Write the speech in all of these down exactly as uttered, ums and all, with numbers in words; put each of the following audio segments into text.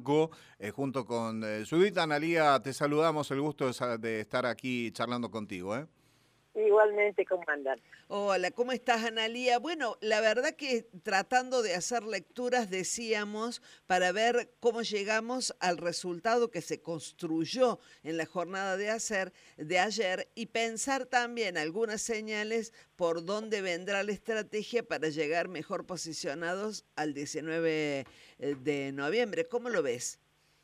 marco, eh, junto con eh, Judith. Analía, te saludamos, el gusto de, sa- de estar aquí charlando contigo, ¿eh? Igualmente, ¿cómo andan? Hola, ¿cómo estás, Analía? Bueno, la verdad que tratando de hacer lecturas decíamos para ver cómo llegamos al resultado que se construyó en la jornada de, hacer, de ayer y pensar también algunas señales por dónde vendrá la estrategia para llegar mejor posicionados al diecinueve de noviembre. ¿Cómo lo ves?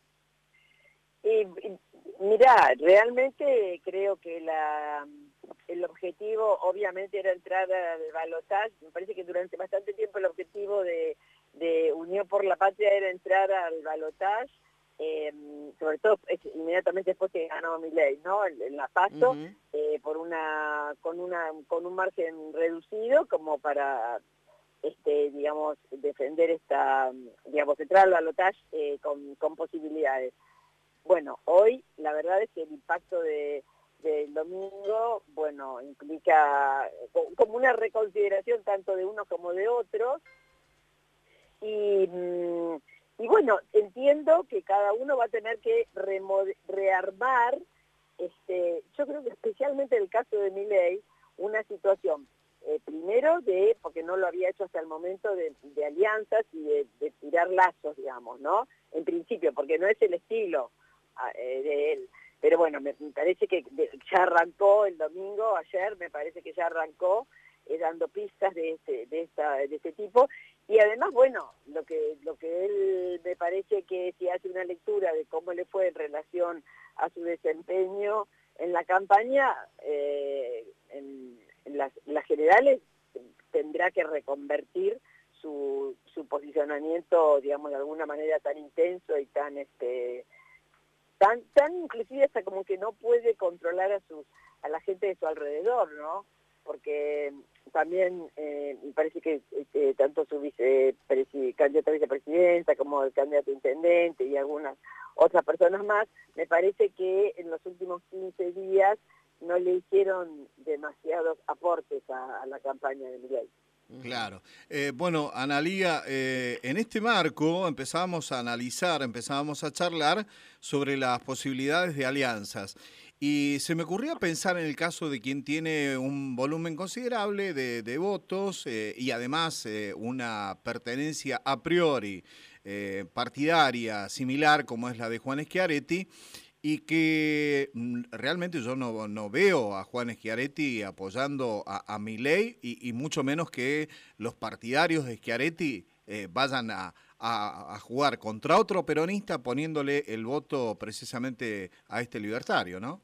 Y, y, mirá, realmente creo que la, el objetivo obviamente era entrar al balotaje. Me parece que durante bastante tiempo el objetivo de, de Unión por la Patria era entrar al balotaje, eh, sobre todo es, inmediatamente después que ganó Milei, ¿no? En, en la PASO, Uh-huh. eh, por una, con, una, con un margen reducido como para... Este, digamos, defender esta, digamos, entrar al balotaje eh, con, con posibilidades. Bueno, hoy la verdad es que el impacto de, del domingo, bueno, implica como una reconsideración tanto de unos como de otros, y, y bueno, entiendo que cada uno va a tener que rearmar, este, yo creo que especialmente en el caso de Milei, una situación, eh, primero de, porque no lo había hecho hasta el momento, de, de alianzas y de, de tirar lazos, digamos, ¿no? En principio, porque no es el estilo de él. Pero bueno, me, me parece que ya arrancó el domingo, ayer me parece que ya arrancó eh, dando pistas de este, de esta, de este tipo. Y además, bueno, lo que, lo que él me parece que si hace una lectura de cómo le fue en relación a su desempeño en la campaña, eh, en, en, las, en las generales, tendrá que reconvertir su, su posicionamiento, digamos, de alguna manera tan intenso y tan este Tan, tan inclusive hasta como que no puede controlar a sus a la gente de su alrededor, ¿no? Porque también eh, me parece que este, tanto su vice candidata a vicepresidenta como el candidato a intendente y algunas otras personas más, me parece que en los últimos quince días no le hicieron demasiados aportes a, a la campaña de Milei. Claro. Eh, bueno, Analía, eh, en este marco empezábamos a analizar, empezábamos a charlar sobre las posibilidades de alianzas. Y se me ocurría pensar en el caso de quien tiene un volumen considerable de, de votos eh, y además eh, una pertenencia a priori eh, partidaria similar como es la de Juan Schiaretti, y que mm, realmente yo no, no veo a Juan Schiaretti apoyando a, a Milei y, y mucho menos que los partidarios de Schiaretti eh, vayan a, a, a jugar contra otro peronista poniéndole el voto precisamente a este libertario, ¿no?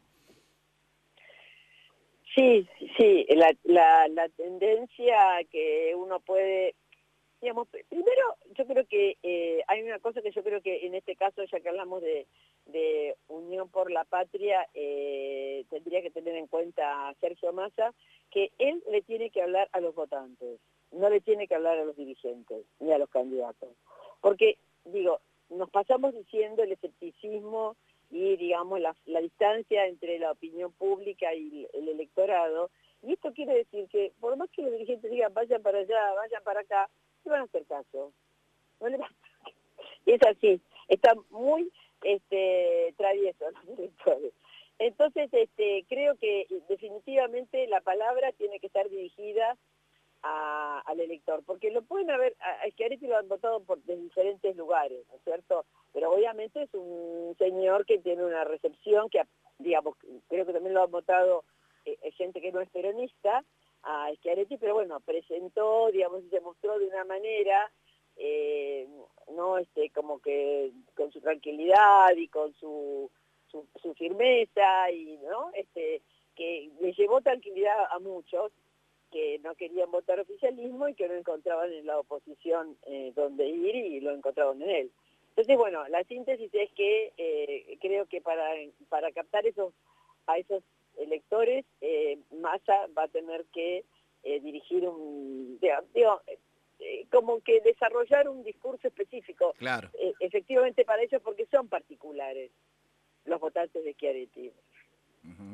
Sí, sí, la, la, la tendencia que uno puede... Digamos, primero, yo creo que eh, hay una cosa que yo creo que en este caso, ya que hablamos de, de Unión por la Patria, eh, tendría que tener en cuenta a Sergio Massa, que él le tiene que hablar a los votantes, no le tiene que hablar a los dirigentes ni a los candidatos. Porque, digo, nos pasamos diciendo el escepticismo y, digamos, la, la distancia entre la opinión pública y el electorado, y esto quiere decir que, por más que los dirigentes digan vayan para allá, vayan para acá, no van a hacer caso. No le van a... Es así, están muy este, traviesos los directores. Entonces, este, creo que definitivamente la palabra tiene que estar dirigida a, al elector, porque lo pueden haber, a, a Schiaretti lo han votado por, de diferentes lugares, ¿no es cierto? Pero obviamente es un señor que tiene una recepción que, digamos, creo que también lo han votado eh, gente que no es peronista, a Schiaretti, pero bueno, presentó, digamos, y se mostró de una manera, eh, no este como que con su tranquilidad y con su, su, su firmeza, y no este que le llevó tranquilidad a muchos que no querían votar oficialismo y que no encontraban en la oposición eh, donde ir y lo encontraron en él. Entonces, bueno, la síntesis es que eh, creo que para, para captar esos a esos electores, eh, Massa va a tener que eh, dirigir un, digo, eh, como que desarrollar un discurso específico, Claro. eh, efectivamente para ellos, porque son particulares los votantes de Schiaretti. Uh-huh.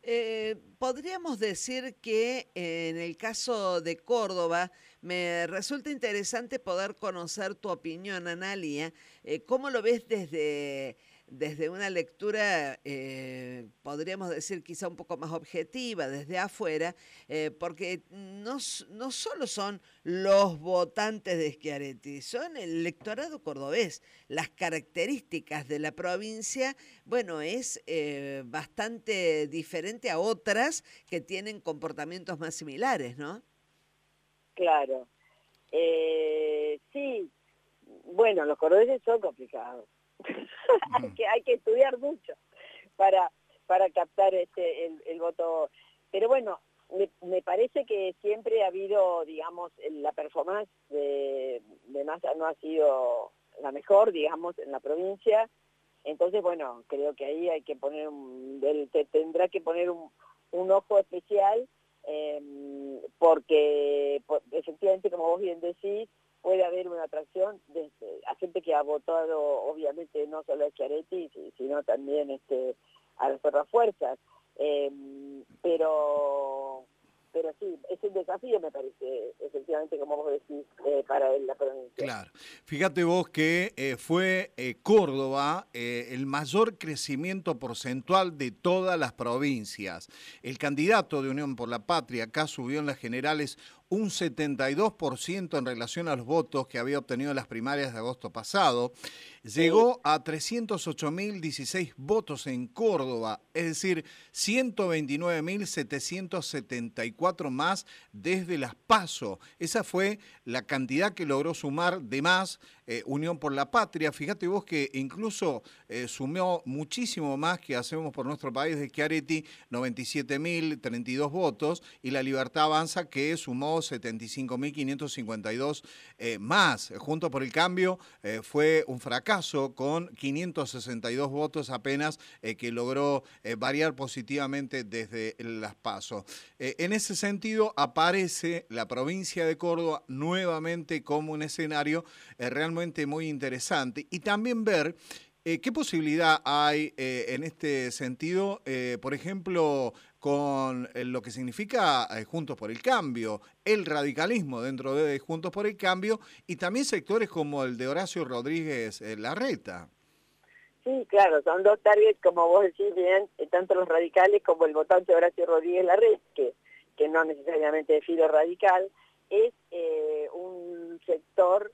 Eh, podríamos decir que eh, en el caso de Córdoba, me resulta interesante poder conocer tu opinión, Analia. Eh, ¿cómo lo ves desde, desde una lectura, eh, podríamos decir quizá un poco más objetiva, desde afuera? Eh, porque no, s- no solo son los votantes de Schiaretti, son el electorado cordobés. Las características de la provincia, bueno, es eh, bastante diferente a otras que tienen comportamientos más similares, ¿no? Claro. Eh, sí, bueno, los cordobeses son complicados. hay, Ujú. que, hay que estudiar mucho para, para captar este, el, el voto. Pero bueno, me, me parece que siempre ha habido, digamos, la performance de, de Massa no ha sido la mejor, digamos, en la provincia. Entonces, bueno, creo que ahí hay que poner un, él te, tendrá que poner un, un ojo especial, eh, porque por, efectivamente, como vos bien decís, puede haber una atracción de, de- a gente que ha votado, obviamente, no solo a Schiaretti, si- sino también este, a las otras fuerzas. Eh, pero, pero sí, es un desafío, me parece, efectivamente, como vos decís, eh, para la provincia. Claro. Fíjate vos que eh, fue eh, Córdoba eh, el mayor crecimiento porcentual de todas las provincias. El candidato de Unión por la Patria acá subió en las generales un setenta y dos por ciento en relación a los votos que había obtenido en las primarias de agosto pasado. Sí, Llegó a trescientos ocho mil dieciséis votos en Córdoba, es decir, ciento veintinueve mil setecientos setenta y cuatro más desde las PASO. Esa fue la cantidad que logró sumar de más eh, Unión por la Patria. Fíjate vos que incluso eh, sumó muchísimo más que hacemos por nuestro país de Schiaretti, noventa y siete mil treinta y dos votos, y la Libertad Avanza que sumó setenta y cinco mil quinientos cincuenta y dos eh, más. Juntos por el Cambio eh, fue un fracaso con quinientos sesenta y dos votos apenas eh, que logró eh, variar positivamente desde las PASO. Eh, en ese sentido aparece la provincia de Córdoba nuevamente como un escenario eh, realmente muy interesante y también ver eh, qué posibilidad hay eh, en este sentido, eh, por ejemplo, con eh, lo que significa eh, Juntos por el Cambio, el radicalismo dentro de Juntos por el Cambio y también sectores como el de Horacio Rodríguez eh, Larreta. sí, claro, son dos targets, como vos decís bien, eh, tanto los radicales como el votante Horacio Rodríguez Larreta, que, que no necesariamente de filo radical, es eh, un sector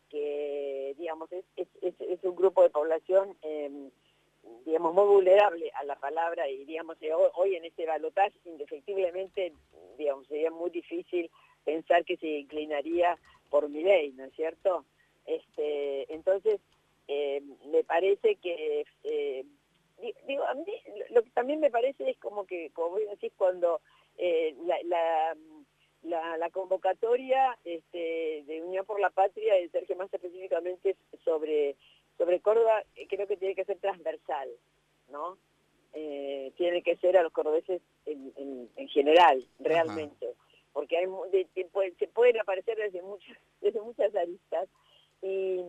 que, digamos, es, es, es, es un grupo de población, eh, digamos, muy vulnerable a la palabra y, digamos, eh, hoy, hoy en este balotaje, indefectiblemente, digamos, sería muy difícil pensar que se inclinaría por Milei, ¿no es cierto? Este, entonces, eh, me parece que, eh, digo, a mí lo que también me parece es como que, como vos decís, cuando eh, la, la, la, la convocatoria este, de Unión por la Patria, de Sergio más específicamente sobre, sobre Córdoba, eh, creo que tiene que ser transversal, ¿no? Eh, tiene que ser a los cordobeses en, en, en general, Ajá. realmente, porque hay, de, de, puede, se pueden aparecer desde muchas, desde muchas aristas y,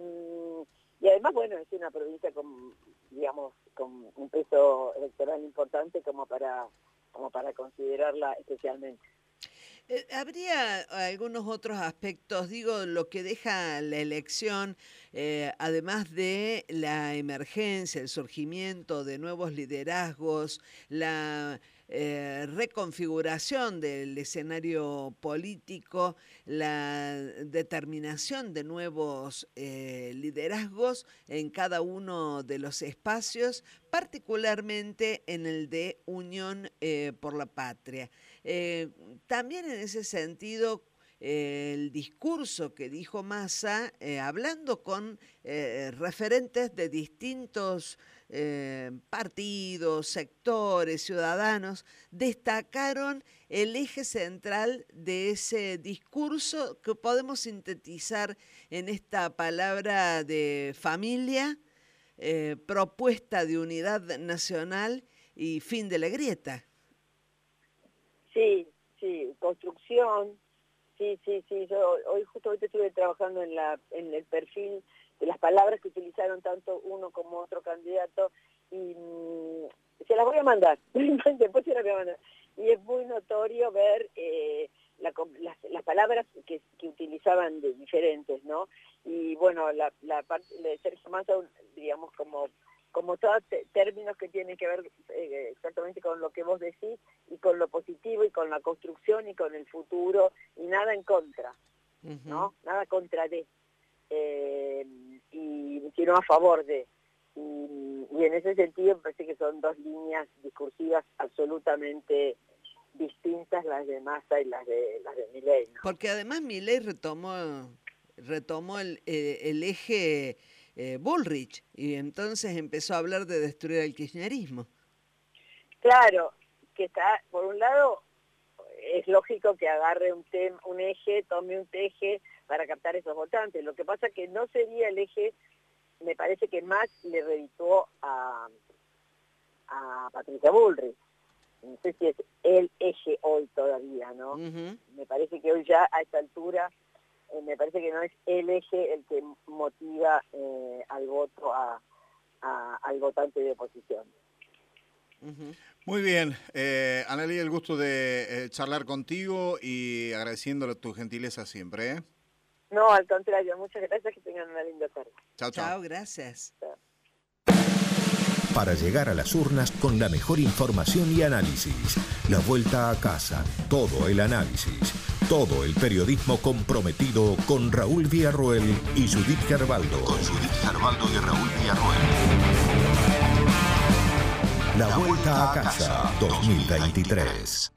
y además, bueno, es una provincia con, digamos, con un peso electoral importante como para, como para considerarla especialmente. Eh, ¿Habría algunos otros aspectos, digo, lo que deja la elección, eh, además de la emergencia, el surgimiento de nuevos liderazgos, la eh, reconfiguración del escenario político, la determinación de nuevos eh, liderazgos en cada uno de los espacios, particularmente en el de Unión eh, por la Patria? Eh, También en ese sentido, eh, el discurso que dijo Massa, eh, hablando con eh, referentes de distintos eh, partidos, sectores, ciudadanos, destacaron el eje central de ese discurso que podemos sintetizar en esta palabra de familia, eh, propuesta de unidad nacional y fin de la grieta. Sí, sí, construcción, sí, sí, sí, yo hoy justamente estuve trabajando en, la, en el perfil de las palabras que utilizaron tanto uno como otro candidato y, se las voy a mandar, después se las voy a mandar. Y es muy notorio ver eh, la, las, las palabras que, que utilizaban de diferentes, ¿no? Y bueno, la, la parte de Sergio Massa, digamos, como, como todos términos que tienen que ver eh, exactamente con lo que vos decís, y con lo positivo, y con la construcción, y con el futuro, y nada en contra, ¿no? Uh-huh. Nada contra de, eh, y sino a favor de. Y, y en ese sentido me parece que son dos líneas discursivas absolutamente distintas, las de Massa y las de las de Milei, ¿no? Porque además Milei retomó retomó el, eh, el eje eh, Bullrich, y entonces empezó a hablar de destruir el kirchnerismo. Claro, que está, por un lado, es lógico que agarre un, tem, un eje, tome un eje para captar esos votantes. Lo que pasa es que no sería el eje, me parece que más le redituó a, a Patricia Bullrich. No sé si es el eje hoy todavía, ¿no? Uh-huh. Me parece que hoy ya a esta altura, eh, me parece que no es el eje el que motiva eh, al voto a, a, al votante de oposición. Uh-huh. Muy bien, eh, Analía, el gusto de eh, charlar contigo y agradeciéndole tu gentileza siempre, ¿eh? No, al contrario, muchas gracias, que tengan una linda tarde. Chao, chao. Chao, gracias. Chao. Para llegar a las urnas con la mejor información y análisis. La vuelta a casa, todo el análisis, todo el periodismo comprometido con Raúl Villarroel y Judith Gerbaldo. Con Judith Gerbaldo y Raúl Villarroel. La vuelta a casa dos mil veintitrés.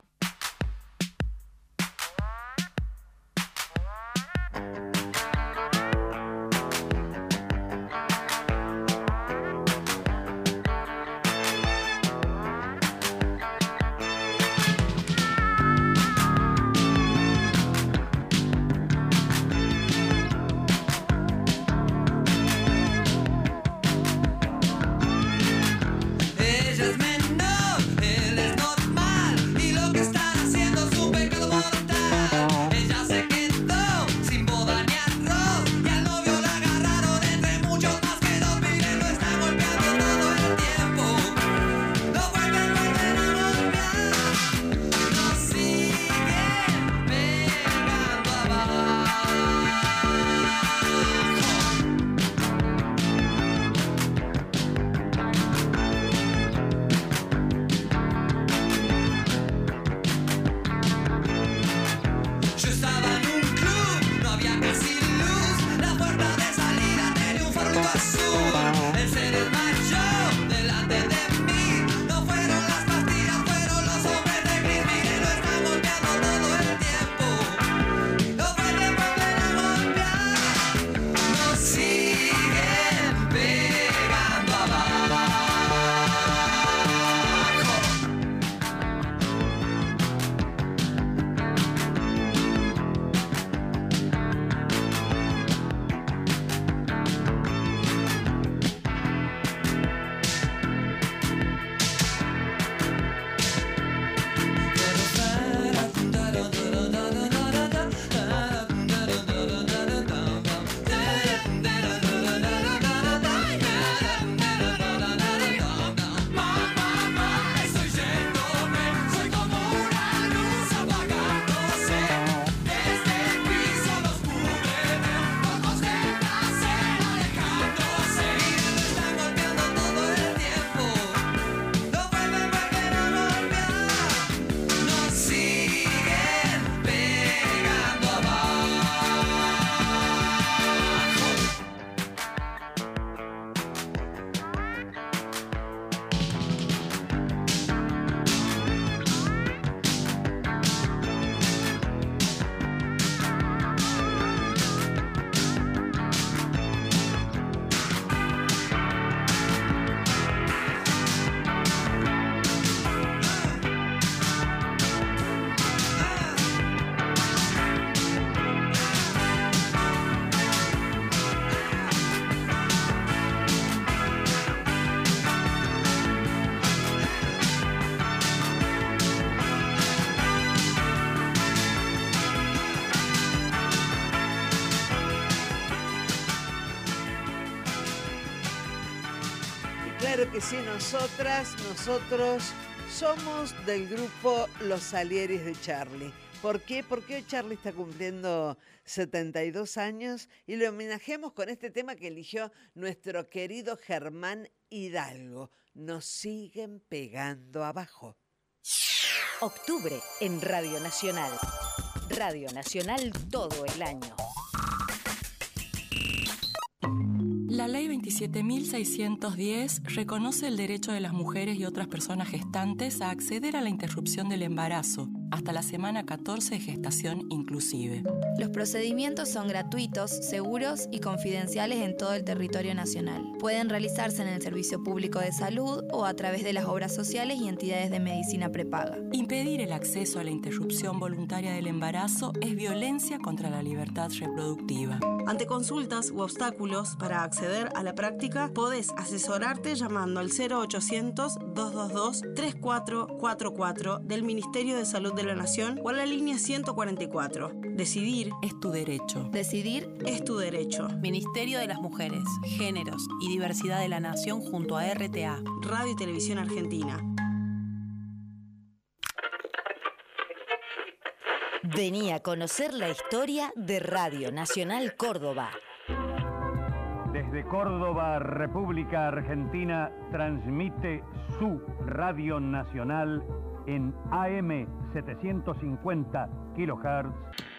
Claro que sí, nosotras, nosotros somos del grupo Los Salieris de Charlie. ¿Por qué? Porque hoy Charlie está cumpliendo setenta y dos años y lo homenajeamos con este tema que eligió nuestro querido Germán Hidalgo. Nos siguen pegando abajo. Octubre en Radio Nacional. Radio Nacional todo el año. La Ley veintisiete mil seiscientos diez reconoce el derecho de las mujeres y otras personas gestantes a acceder a la interrupción del embarazo hasta la semana catorce de gestación inclusive. Los procedimientos son gratuitos, seguros y confidenciales en todo el territorio nacional. Pueden realizarse en el Servicio Público de Salud o a través de las obras sociales y entidades de medicina prepaga. Impedir el acceso a la interrupción voluntaria del embarazo es violencia contra la libertad reproductiva. Ante consultas u obstáculos para acceder a la práctica, podés asesorarte llamando al cero ochocientos, dos dos dos, tres cuatro cuatro cuatro del Ministerio de Salud de la Nación o a la línea ciento cuarenta y cuatro. Decidir es tu derecho. Decidir es tu derecho. Ministerio de las Mujeres, Géneros y Diversidad de la Nación junto a R T A. Radio y Televisión Argentina. Vení a conocer la historia de Radio Nacional Córdoba. Desde Córdoba, República Argentina, transmite su Radio Nacional en A M setecientos cincuenta kilohertz.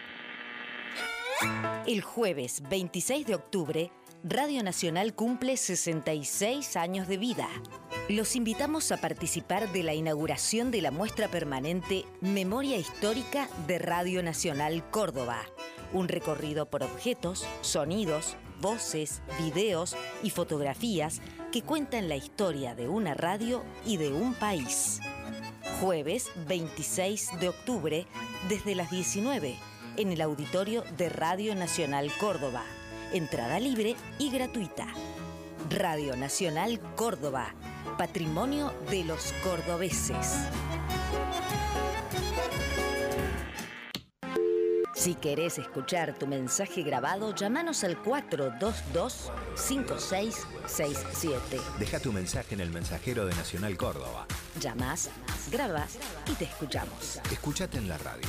El jueves veintiséis de octubre, Radio Nacional cumple sesenta y seis años de vida. Los invitamos a participar de la inauguración de la muestra permanente Memoria Histórica de Radio Nacional Córdoba. Un recorrido por objetos, sonidos, voces, videos y fotografías que cuentan la historia de una radio y de un país. Jueves veintiséis de octubre, desde las diecinueve, en el auditorio de Radio Nacional Córdoba. Entrada libre y gratuita. Radio Nacional Córdoba, patrimonio de los cordobeses. Si querés escuchar tu mensaje grabado, llámanos al cuatro dos dos, cinco seis seis siete. Deja tu mensaje en el mensajero de Nacional Córdoba. Llamás, grabás y te escuchamos. Escúchate en la radio.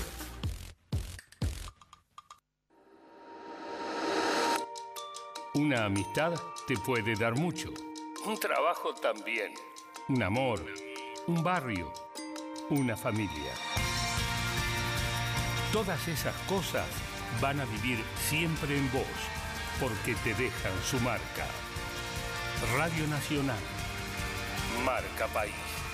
Una amistad te puede dar mucho. Un trabajo también. Un amor, un barrio, una familia. Todas esas cosas van a vivir siempre en vos, porque te dejan su marca. Radio Nacional. Marca País.